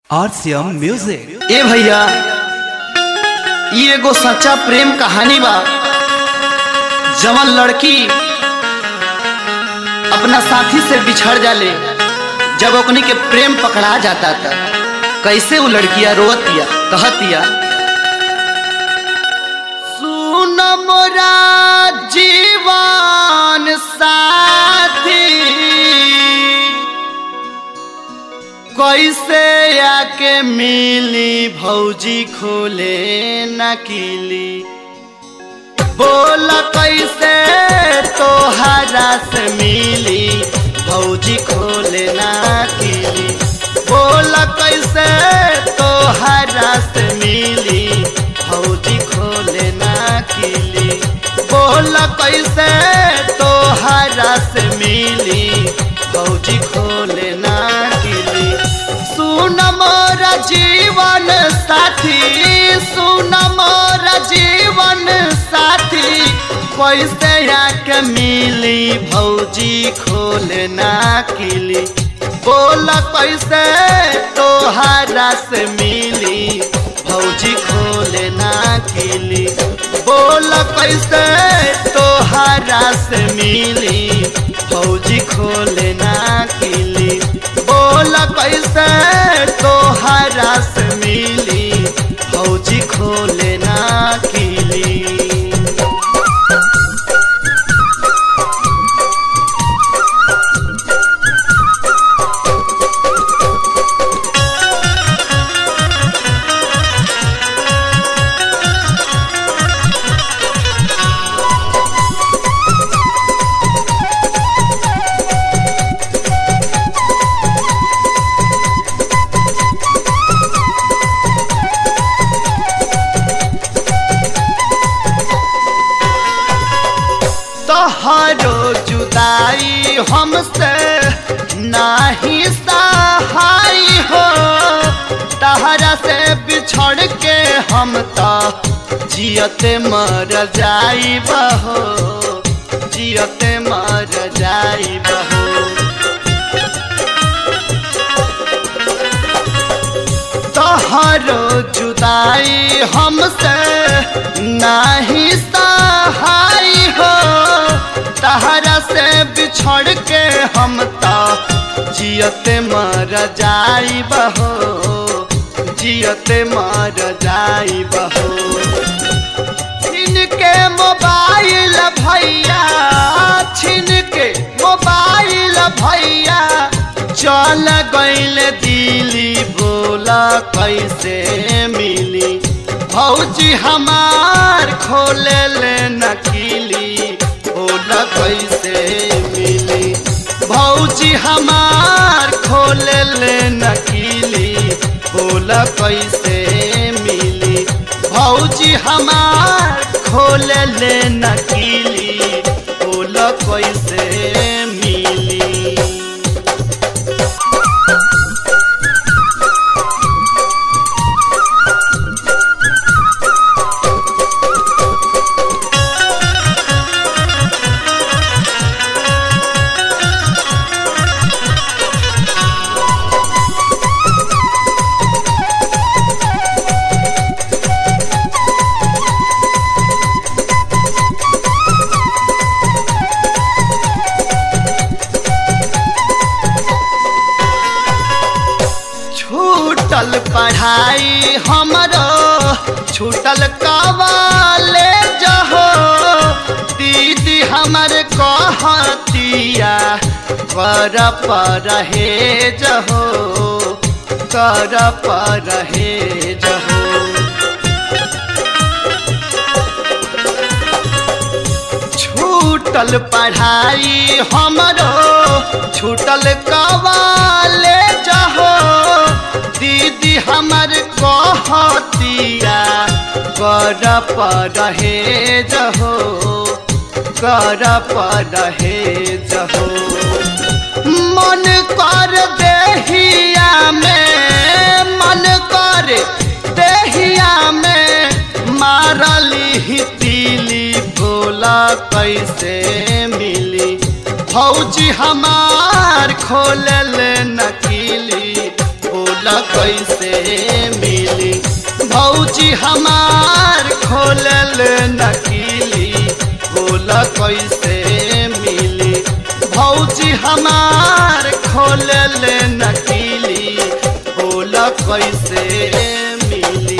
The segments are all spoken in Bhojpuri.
RCM music. ए भैया ये एगो सच्चा प्रेम कहानी बा। जवन लड़की अपना साथी से बिछड़ जाले, जब ओकनी के प्रेम पकड़ा जाता था, कैसे वो लड़कियां रोतिया कहतिया, सुन मोरा जीवन साथी कैसे आके मिली भौजी खोले नकीली, बोल कैसे तोहरा से मिली भौजी खोले नकीली, बोल कैसे तोहरा से मिली भौजी खोले नकीली, बोल कैसे तोहरा से मिली भौजी खोले नकीली। सुन मोरा जीवन साथी, सुन मोरा जीवन साथी कैसे आके मिली भौजी खोले नकीली, बोल कैसे तोहरा से मिली भौजी खोले नकीली, बोल कैसे तोहरा से मिली भौजी खोले नकीली, बोल कैसे तोहरा से मिली भौजी खोले नकीली। तोहरो जुदाई हमसे नाही सहाय हो, तहरा से बिछड़ के हम तो जियते मर जाइब हो, जियते मर जाइब हो। तोहरो जुदाई हमसे नाही सहाय हो, तहरा से बिछड़ के हम तो जियते मर जाइब हो, जियते मर जाइब हो। छीन के मोबाइल भैया, छीन के मोबाइल भैया चल गइल दिल्ली, बोला कैसे मिली भौजी हमार खोले ले नकीली, बोला कैसे मिली भौजी हमार खोले ले नकीली, बोला कैसे मिली भौजी हमार खोले ले नकीली, बोला कैसे मिली। छूटल पढ़ाई हमरो छूटल कवाले जहो, दीदी हमर कहतिया कर परहेज जहो, कर परहेज जहो। छूटल पढ़ाई हमरो छूटल कवाले जहो, दीदी हमर कहतिया कर परहेज हो, कर परहेज हो। मन कर देहिया में, मन कर देहिया में मारली तीली, बोला कैसे मिली भौजी हमार खोले ले नकीली, बोला कैसे मिली भौजी हमार खोलल नकीली बोला कैसे मिली भौजी हमार खोलल नकीली बोला कैसे मिली।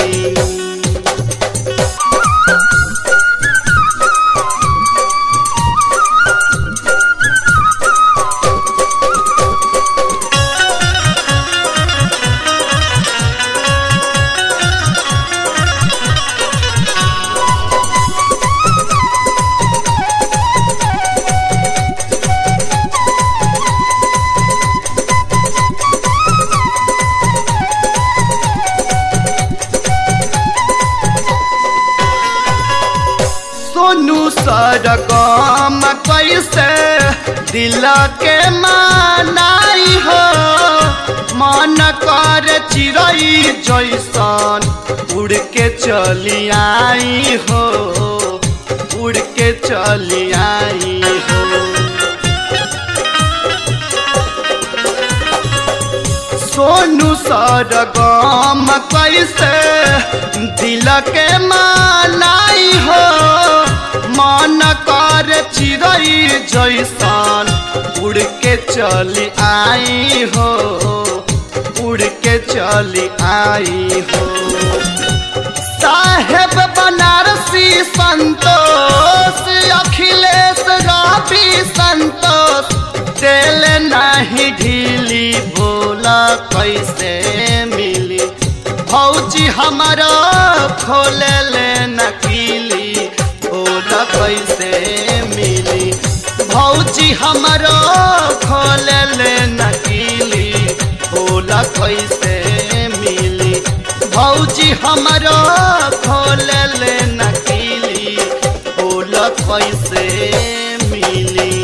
सोनू सरगम कैसे दिल के मनाई हो मन कर चिड़ई जैसन उड़ के चली आई हो उड़ के चली आई हो। सोनू सरगम कैसे दिल के मनाई हो मन कर चिड़ई जैसन उड़ के चली आई हो उड़ के चली आई हो। साहेब बनारसी संतोष अखिलेश रवि संतोष दिल नहीं ढीली बोला कैसे मिली भौजी हमारा खोलल नकीली बोला कैसे मिली भौजी हमारा खोलल नकीली बोला कैसे मिली भौजी हमारा खोलल नकीली बोला कैसे मिली।